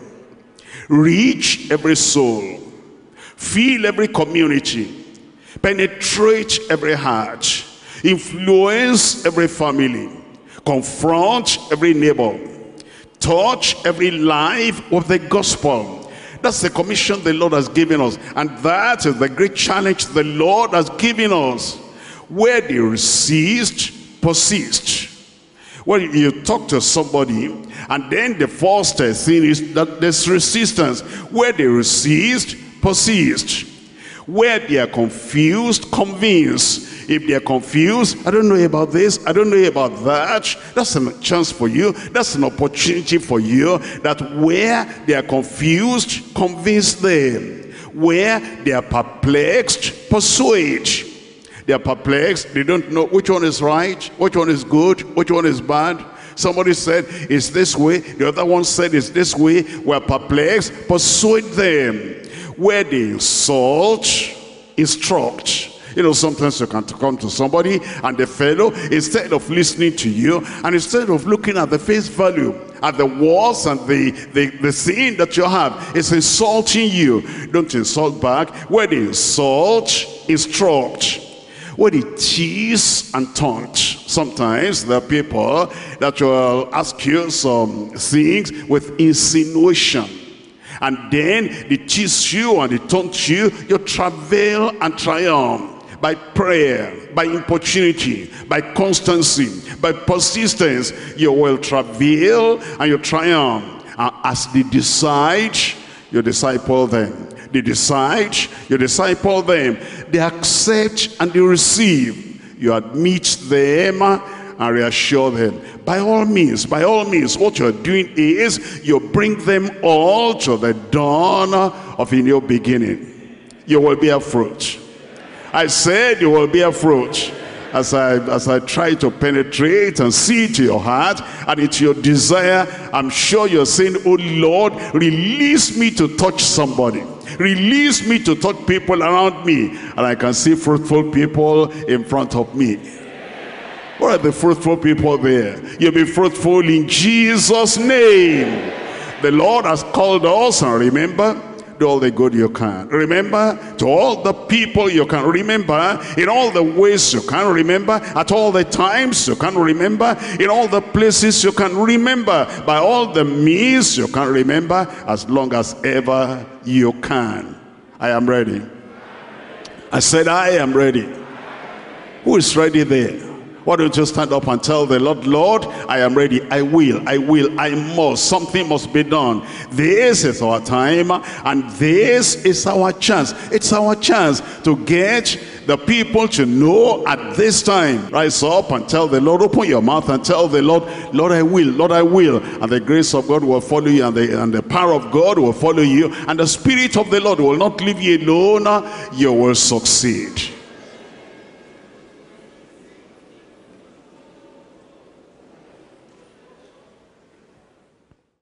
Reach every soul. Fill every community. Penetrate every heart. Influence every family. Confront every neighbor. Touch every life with the gospel. That's the commission the Lord has given us. And that is the great challenge the Lord has given us. Where they resist, persist. When you talk to somebody, and then the first thing is that there's resistance. Where they resist, persist. Where they are confused, convince. If they are confused, I don't know about this, I don't know about that, that's a chance for you, that's an opportunity for you, that where they are confused, convince them. Where they are perplexed, persuade. They are perplexed, they don't know which one is right, which one is good, which one is bad. Somebody said it's this way, the other one said it's this way. We're perplexed, persuade them. Where they insult, instruct. You know, sometimes you can come to somebody and the fellow, instead of listening to you and instead of looking at the face value, at the words and the sin that you have, is insulting you. Don't insult back. Where they insult, instruct. Where they tease and taunt. Sometimes there are people that will ask you some things with insinuation. And then they tease you and they taunt you. You travail and triumph. By prayer, by importunity, by constancy, by persistence, you will travail and you triumph. And as they decide, you disciple them. They decide, you disciple them. They accept and they receive. You admit them and reassure them. By all means, what you're doing is you bring them all to the dawn of a new beginning. You will bear fruit. I said you will bear fruit. As I try to penetrate and see to your heart and it's your desire, I'm sure you're saying, oh Lord, release me to touch somebody. Release me to touch people around me. And I can see fruitful people in front of me. What are the fruitful people there? You'll be fruitful in Jesus' name. The Lord has called us, and remember, do all the good you can. Remember, to all the people you can. Remember, in all the ways you can. Remember, at all the times you can. Remember, in all the places you can. Remember, by all the means you can. Remember, as long as ever you can. I am ready. I said I am ready. Who is ready there? Why don't you stand up and tell the Lord, Lord, I am ready. I will, I must. Something must be done. This is our time and this is our chance. It's our chance to get the people to know at this time. Rise up and tell the Lord, open your mouth and tell the Lord, Lord, I will, Lord, I will. And the grace of God will follow you, and the power of God will follow you, and the Spirit of the Lord will not leave you alone. You will succeed.